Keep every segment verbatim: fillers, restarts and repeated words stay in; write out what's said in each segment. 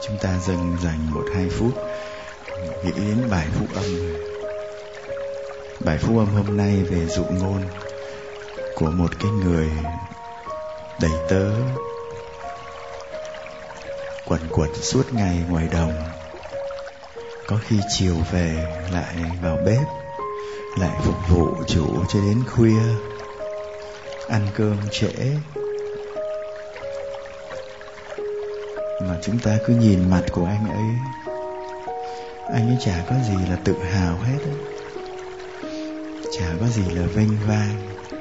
Chúng ta dần dành một hai phút nghĩ đến bài phúc âm. Bài phúc âm hôm nay về dụ ngôn của một cái người đầy tớ quần quật suốt ngày ngoài đồng, có khi chiều về lại vào bếp, lại phục vụ chủ cho đến khuya, ăn cơm trễ. Mà chúng ta cứ nhìn mặt của anh ấy, anh ấy chả có gì là tự hào hết ấy. Chả có gì là vênh vang,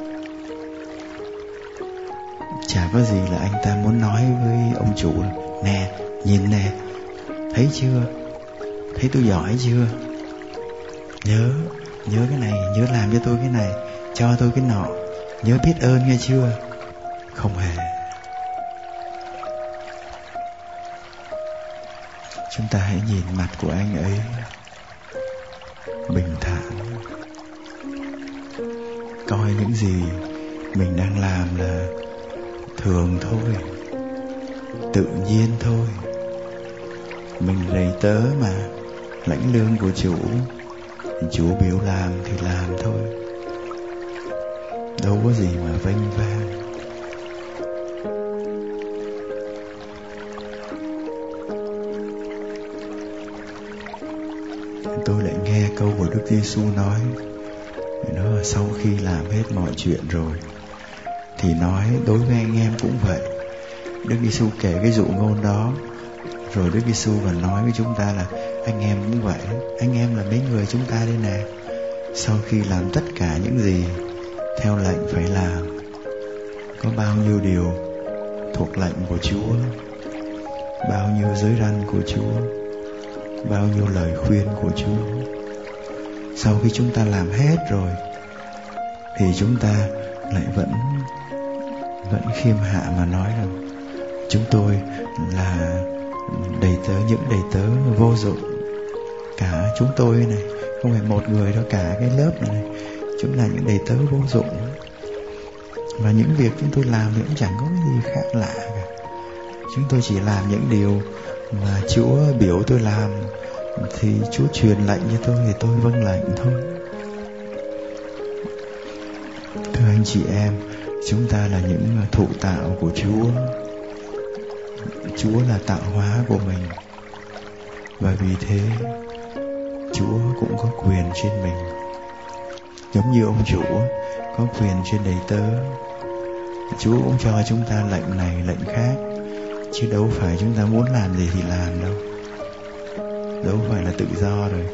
chả có gì là anh ta muốn nói với ông chủ là, nè, nhìn nè, thấy chưa, thấy tôi giỏi chưa, nhớ, nhớ cái này, nhớ làm cho tôi cái này, cho tôi cái nọ, nhớ biết ơn nghe chưa. Không hề. Chúng ta hãy nhìn mặt của anh ấy bình thản, coi những gì mình đang làm là thường thôi, tự nhiên thôi. Mình đầy tớ mà, lãnh lương của chủ, chủ biểu làm thì làm thôi, đâu có gì mà vênh vang. Tôi lại nghe câu của Đức Giêsu nói, nó là sau khi làm hết mọi chuyện rồi thì nói đối với anh em cũng vậy. Đức Giêsu kể cái dụ ngôn đó, rồi Đức Giêsu còn nói với chúng ta là anh em cũng vậy. Anh em là mấy người chúng ta đây nè, sau khi làm tất cả những gì theo lệnh phải làm, có bao nhiêu điều thuộc lệnh của Chúa, bao nhiêu giới răn của Chúa, bao nhiêu lời khuyên của Chúa. Sau khi chúng ta làm hết rồi thì chúng ta lại vẫn vẫn khiêm hạ mà nói rằng chúng tôi là đầy tớ, những đầy tớ vô dụng. Cả chúng tôi này, không phải một người đâu, cả cái lớp này, chúng là những đầy tớ vô dụng. Và những việc chúng tôi làm thì cũng chẳng có gì khác lạ cả. Chúng tôi chỉ làm những điều mà Chúa biểu tôi làm, thì Chúa truyền lệnh cho tôi thì tôi vâng lệnh thôi. Thưa anh chị em, chúng ta là những thụ tạo của Chúa. Chúa là tạo hóa của mình, và vì thế Chúa cũng có quyền trên mình, giống như ông chủ có quyền trên đầy tớ. Chúa cũng cho chúng ta lệnh này lệnh khác, chứ đâu phải chúng ta muốn làm gì thì làm đâu. Đâu phải là tự do rồi.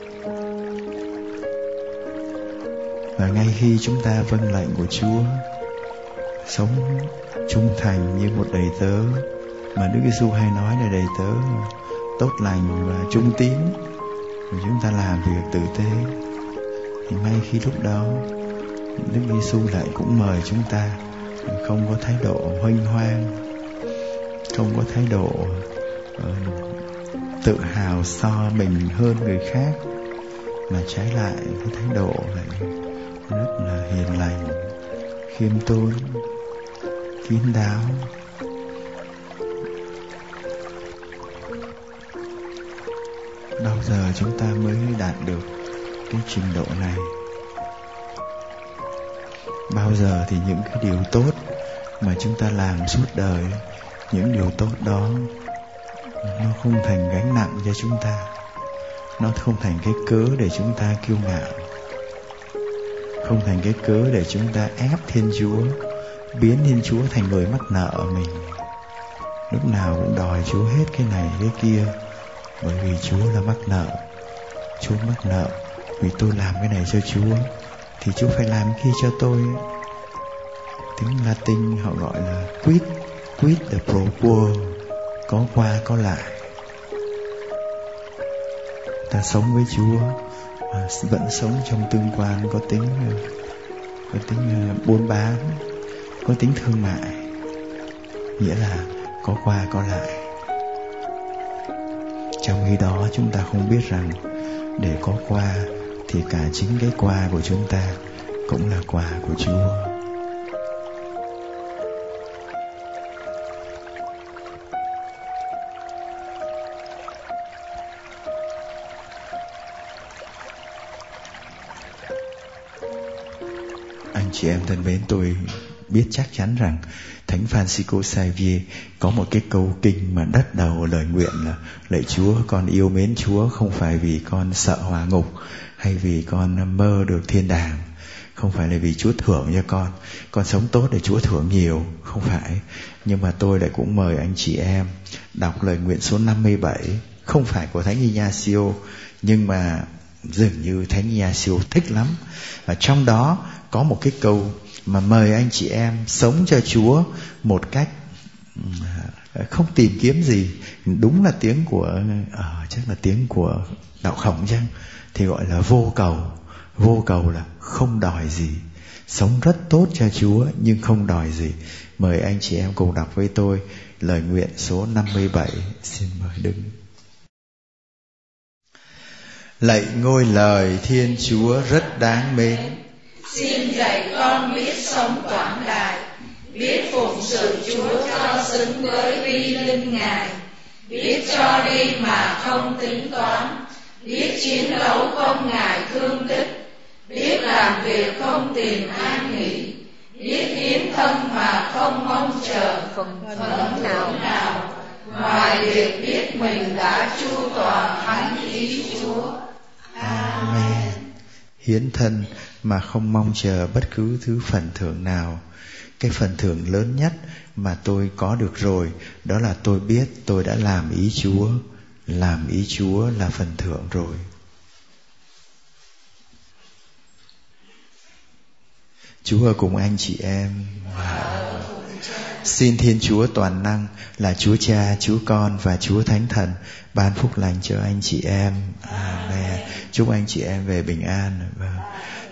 Và ngay khi chúng ta vâng lệnh của Chúa, sống trung thành như một đầy tớ, mà Đức Giêsu hay nói là đầy tớ tốt lành và trung tín, và chúng ta làm việc tử tế, thì ngay khi lúc đó Đức Giêsu lại cũng mời chúng ta không có thái độ huênh hoang, không có thái độ uh, tự hào so mình hơn người khác, mà trái lại cái thái độ lại rất là hiền lành, khiêm tốn, kín đáo. Bao giờ chúng ta mới đạt được cái trình độ này? Bao giờ thì những cái điều tốt mà chúng ta làm suốt đời, những điều tốt đó nó không thành gánh nặng cho chúng ta, nó không thành cái cớ để chúng ta kiêu ngạo, không thành cái cớ để chúng ta ép Thiên Chúa, biến Thiên Chúa thành người mắc nợ mình, lúc nào cũng đòi Chúa hết cái này cái kia. Bởi vì Chúa là mắc nợ, Chúa mắc nợ vì tôi làm cái này cho Chúa thì Chúa phải làm kia cho tôi. Tiếng Latin họ gọi là quid, quid the pro quo, có qua có lại. Ta sống với Chúa mà vẫn sống trong tương quan có tính có tính buôn bán, có tính thương mại, nghĩa là có qua có lại. Trong khi đó chúng ta không biết rằng để có qua thì cả chính cái qua của chúng ta cũng là quà của Chúa. Anh chị em thân mến, tôi biết chắc chắn rằng Thánh Francisco Xavier có một cái câu kinh mà đắt đầu lời nguyện là: lạy Chúa, con yêu mến Chúa không phải vì con sợ hỏa ngục hay vì con mơ được thiên đàng, không phải là vì Chúa thưởng cho con con sống tốt để Chúa thưởng nhiều, không phải. Nhưng mà tôi lại cũng mời anh chị em đọc lời nguyện số năm mươi bảy, không phải của Thánh Ignacio, nhưng mà dường như Thánh Ignacio thích lắm. Và trong đó có một cái câu mà mời anh chị em sống cho Chúa một cách không tìm kiếm gì. Đúng là tiếng của à, chắc là tiếng của đạo Khổng chăng, thì gọi là vô cầu. Vô cầu là không đòi gì, sống rất tốt cho Chúa nhưng không đòi gì. Mời anh chị em cùng đọc với tôi lời nguyện số năm mươi bảy. Xin mời đứng. Lạy ngôi lời Thiên Chúa rất đáng mến, xin dạy con biết sống quảng đại, biết phụng sự Chúa cho xứng với uy linh Ngài, biết cho đi mà không tính toán, biết chiến đấu không ngại thương tích, biết làm việc không tìm an nghỉ, biết hiến thân mà không mong chờ phần thưởng nào, ngoài việc biết mình đã chu toàn thánh ý Chúa. Amen. Hiến thân mà không mong chờ bất cứ thứ phần thưởng nào. Cái phần thưởng lớn nhất mà tôi có được rồi, đó là tôi biết tôi đã làm ý Chúa. Làm ý Chúa là phần thưởng rồi. Chúa ở cùng anh chị em. Wow. Xin Thiên Chúa toàn năng là Chúa Cha, Chúa Con và Chúa Thánh Thần ban phúc lành cho anh chị em. Amen. Chúc anh chị em về bình an.